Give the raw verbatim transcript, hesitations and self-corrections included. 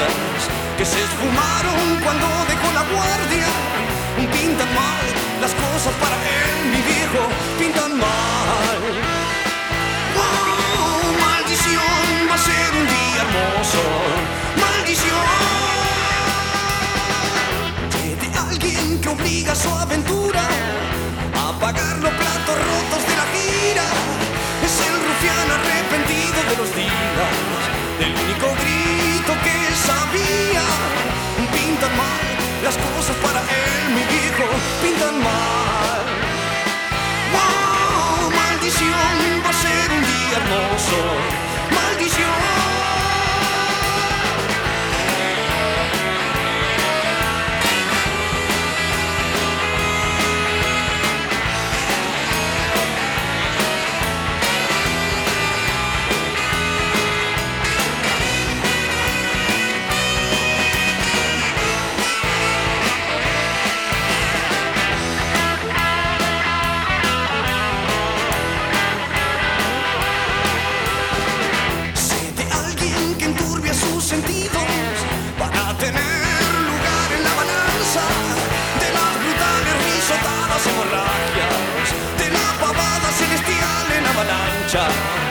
vidas que se esfumaron cuando dejó la guardia. Pintan mal las cosas para él, mi viejo, pintan mal. Oh, maldición, va a ser un día hermoso. Maldición de alguien que obliga a su aventura a pagar los platos rotos de la gira. Es el rufián arrepentido de los días, del único grito que sabía. Pintan mal las cosas para él, mi viejo, pintan mal. Wow, maldición, va a ser un día hermoso. Maldición. Sentidos para tener lugar en la balanza de las brutales risotadas hemorragias, de la pavada celestial en avalancha.